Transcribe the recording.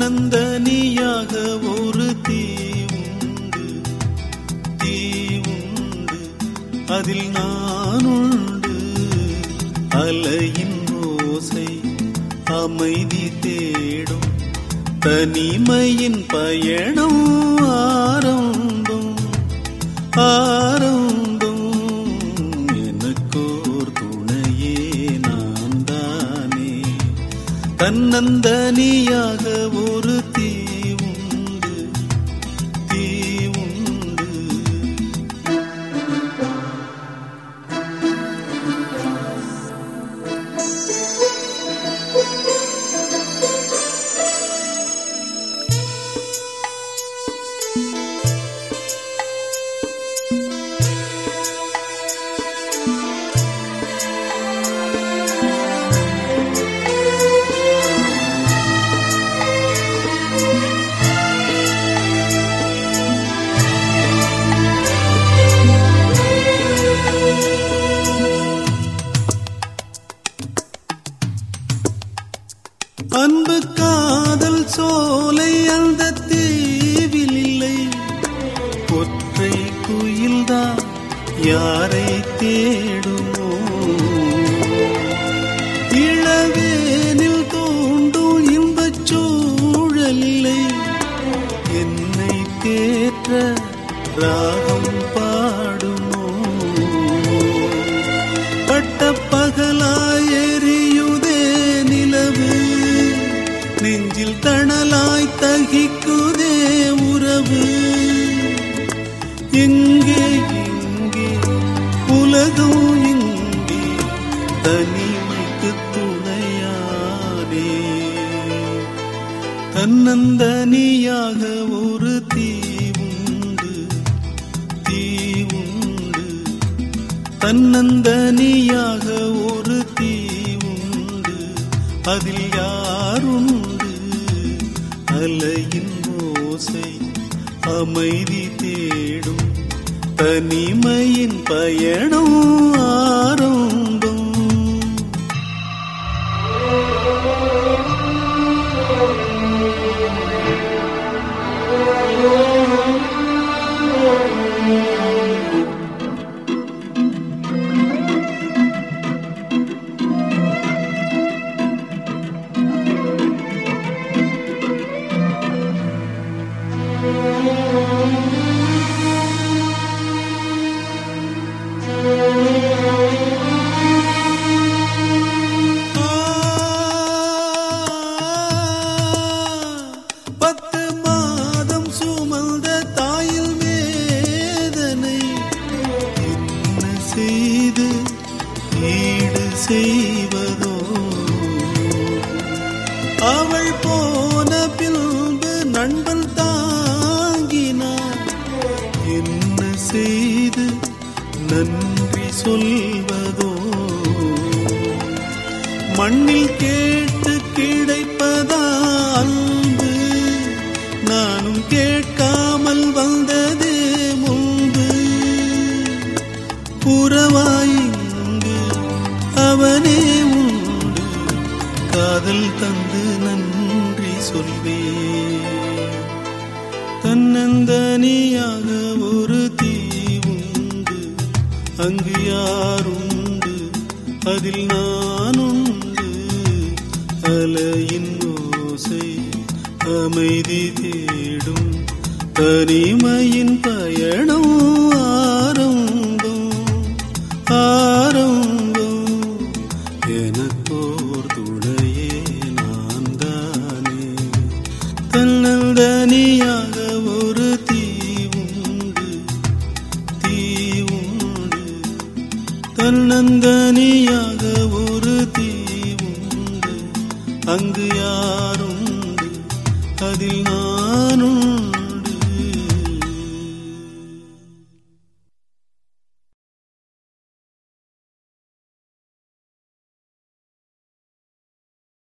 தன்னந்தனியாக ஒரு தீ உண்டு அதில் நான் உண்டு. அலையின் ஓசை அமைதி தேடும் தனிமையின் பயணம் ஆரம்பம் ஆரம்பம். எனக்கோர் துணையே நான் தானே. தன்னந்தனியாக ஒரு தீ உண்டு தீ உண்டு. அன்பு காதல் சோலை அந்த தீவில் இல்லை. ஒற்றை குயில்தான் யாரை தேடுமோ. இளவேனில் தோண்டும் இன்பச் சூழல் இல்லை. என்னை தேற்ற ராகம் பாடுமோ. பட்டப்பகலாய் எரியுதே நிலவு. நெஞ்சில் தணலாய் தகிக்குதே உறவு. எங்கே எங்கே உலகம் எங்கே தனிமைக்கு துணையானே. தன்னந்தனியாக ஒரு தீ உண்டு தீ உண்டு. தன்னந்தனியாக ஒரு தீ உண்டு அதில் யாருண்டு. அலையின் ஓசை அமைதி தேடும் தனிமையின் பயணம் ஆரம்பம். ஈடு செய்வதோ. அவள் போன பின்பு நண்பன் தாங்கினார். என்ன செய்து நன்றி சொல்வதோ. மண்ணில் கேட்டு கிடைப்பதா அன்பு. நானும் கேட்காமல் வந்ததே முன்பு. புறவாய் அவனே உண்டு. காதல் தந்து நன்றி சொல்வே. தன்னந்தனியாக ஒரு தீ உண்டு அங்கு யாருண்டு அதில் நான் உண்டு. அலையின் ஓசை அமைதி தேடும் தனிமையின் பயணம் ஆரம்பம் ஆரம்பம். எனக்கோர் துணையே நான் தானே. தன்னந்தனியாக ஒரு தீ உண்டு தீ உண்டு. தன்னந்தனியாக ஒரு தீ உண்டு அங்கு யாருண்டு அதில் நானுண்டு.